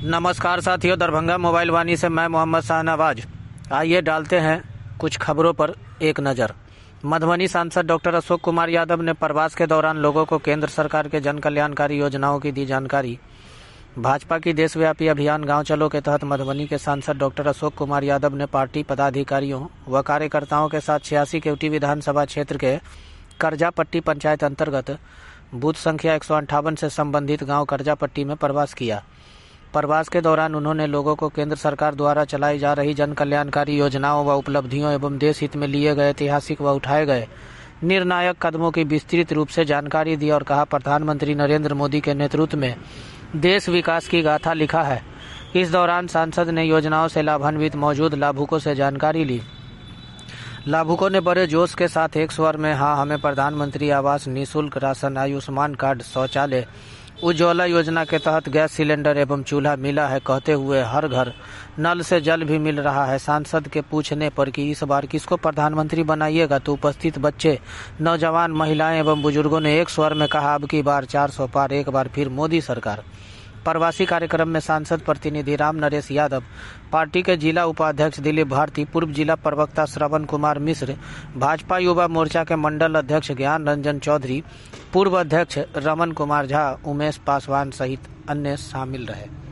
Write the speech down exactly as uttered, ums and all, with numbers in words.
नमस्कार साथियों, दरभंगा मोबाइल वाणी से मैं मोहम्मद शाहनवाज। आइए डालते हैं कुछ खबरों पर एक नज़र। मधुबनी सांसद डॉक्टर अशोक कुमार यादव ने प्रवास के दौरान लोगों को केंद्र सरकार के जन कल्याणकारी योजनाओं की दी जानकारी। भाजपा की देशव्यापी अभियान गांव चलो के तहत मधुबनी के सांसद डॉक्टर अशोक कुमार यादव ने पार्टी पदाधिकारियों व कार्यकर्ताओं के साथ छियासी केवटी विधानसभा क्षेत्र के करजापट्टी पंचायत अंतर्गत बूथ संख्या एक सौ अंठावन से संबंधित गांव करजापट्टी में प्रवास किया। प्रवास के दौरान उन्होंने लोगों को केंद्र सरकार द्वारा चलाई जा रही जन कल्याणकारी योजनाओं व उपलब्धियों एवं देश हित में लिए गए ऐतिहासिक व उठाए गए निर्णायक कदमों की विस्तृत रूप से जानकारी दी और कहा, प्रधानमंत्री नरेंद्र मोदी के नेतृत्व में देश विकास की गाथा लिखा है। इस दौरान सांसद ने योजनाओं से लाभान्वित मौजूद लाभुकों से जानकारी ली। लाभुकों ने बड़े जोश के साथ एक स्वर में हाँ हमें प्रधानमंत्री आवास, निःशुल्क राशन, आयुष्मान कार्ड, शौचालय, उज्ज्वला योजना के तहत गैस सिलेंडर एवं चूल्हा मिला है कहते हुए हर घर नल से जल भी मिल रहा है। सांसद के पूछने पर कि इस बार किसको प्रधानमंत्री बनाइएगा तो उपस्थित बच्चे, नौजवान, महिलाएं एवं बुजुर्गों ने एक स्वर में कहा, अब की बार चार सौ पार, एक बार फिर मोदी सरकार। प्रवासी कार्यक्रम में सांसद प्रतिनिधि राम नरेश यादव, पार्टी के जिला उपाध्यक्ष दिलीप भारती, पूर्व जिला प्रवक्ता श्रवण कुमार मिश्र, भाजपा युवा मोर्चा के मंडल अध्यक्ष ज्ञान रंजन चौधरी, पूर्व अध्यक्ष रमन कुमार झा, उमेश पासवान सहित अन्य शामिल रहे।